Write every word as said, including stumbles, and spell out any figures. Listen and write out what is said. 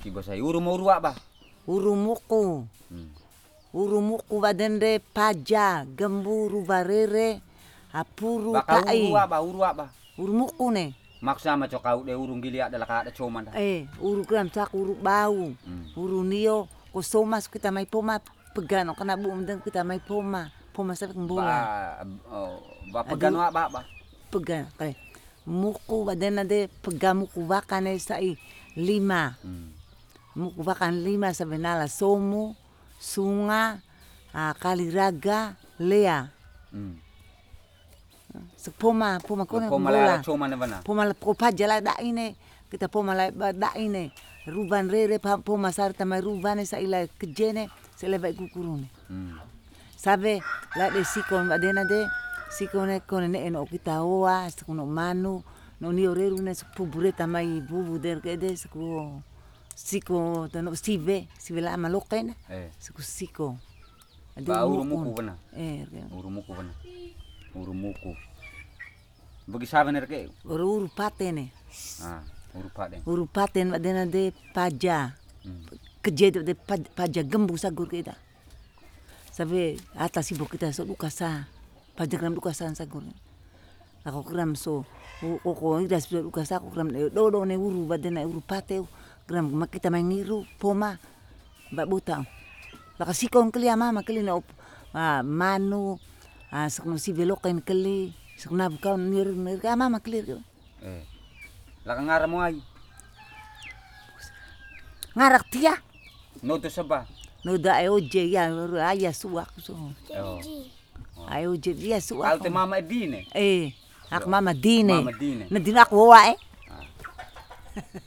kiba sai uru mau ruak ba. Urumuku. Hmm. Urumuku badende paja, gemburu barere, apuru Baka tai. Urua ba, urua ba. Urumuku ne. Maksa ma kau de urung gilia adalah kada coman dah. Eh, uru gram sak uru bau. Hmm. Uru nio ko somas kita mai poma pegano kana bu mendeng kita mai poma. Poma sa bola. Ba oh, ba pegano ba ba. Pegan kale. Muku badena de pegamuku bakane sai lima. Hmm. Muku bakan lima sabenala somu, sunga, uh, kaliraga, lea. Hmm. Sepoma, poma kone poma la choma na bana. Poma la paja la da ine. Kita poma la da ine. Ruban rere poma sarta mai rubane sa ila kejene se leva kukurune. Hmm. Sabe la de sikon badena de sikone kone ne eno kita oa, sikuno manu, no ni oreru ne pubureta mai bubu der kede siku siko tano sive, sive la malokena. Eh. Siku siko. Ba urumuku bana. Eh, urumuku bana. Urumuku. Bagi saben erke? Uru uru patene. Ah, uru paten. Uru paten badena de paja. Hmm. Keje de paja gembu sagur kita. Sabe atas ibu kita so lukasa. Paja gram lukasa sagur. Aku gram so koko ida sudah lukasa aku gram do do ne uru badena uru pateu. Gram kita main ngiru poma mbak buta. Baka sikon keli mama keli na ah, manu ah, sakno si belokan keli sakna buka nir nir mama keli. Eh. Laka ngaram mo ay. Ngarak tia. No to saba. No da ayo je ya aya suak so. Oh. Ayo je dia suak. Alte mama dine. Eh, ak mama dine. Mama dine. Na dina ko wa eh.